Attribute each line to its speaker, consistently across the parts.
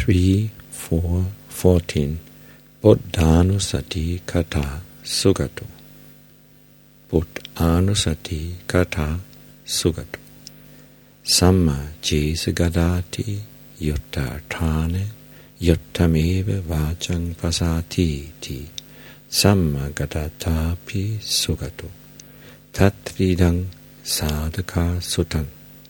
Speaker 1: 3, 4, 14. Buddhanusati Katha Sugato. Buddhanusati Katha Sugato. Samma Jesagadati Yutta Thane Yuttameva Vachang Pasati Ti Samma Gadatapi Sugato. Tatridang Sadhaka Sutang.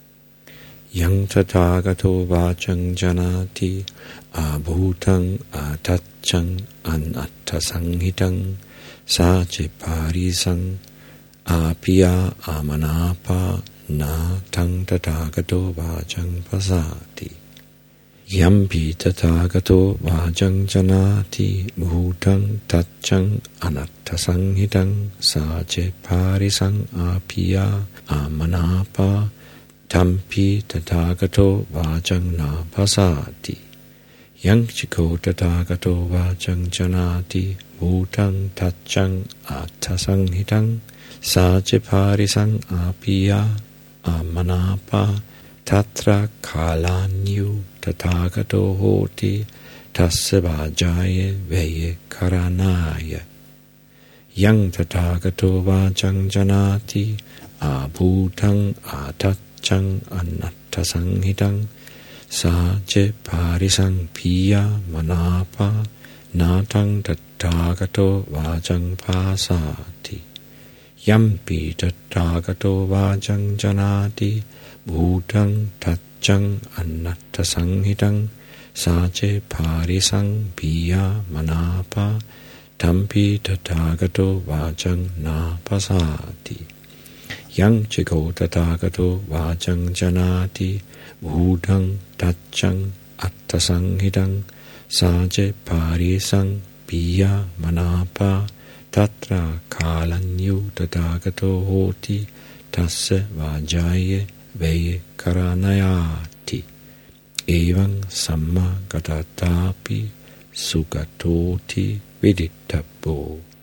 Speaker 1: Yang Tathagato Vachang Janati Abhutang Atachang Anattasanghitang Sachiparisang Apya Amanapa Na Tang Tathagato Vachang Pasati. Yampi Tathagato Vachang Janati Bhutang Tachang Anattasanghitang Sachiparisang Apya Amanapa Tampi Tathagato Vachang na pasati. Yang chiko Tathagato Vachang janati Bhutang Tachang Attasanghitang Sachiparisang Apya Amanapa Tatra Kalanyu Tathagato Hoti Tassa Vajaye Veye Karanaya. Yang Tathagato Vachang janati Abhutang Atat Chang Anattasanghitang Sachiparisang Piya Manapa Natang Tathagato Vachang Pasati. Yampi Tathagato Vachang Janati Bhutang Tachang Anattasanghitang Sachiparisang Piya Manapa Tampi Tathagato Vachang na pasati. Yang chiko Tathagato Vachang janati Bhutang Tachang Attasanghitang Sachiparisang Piya Manapa Tatra Kalanyu Tathagato Hoti Tassa Vajaye Veye Karanayati. Evang Samma Gadatapi Sugatoti Viditthabbo.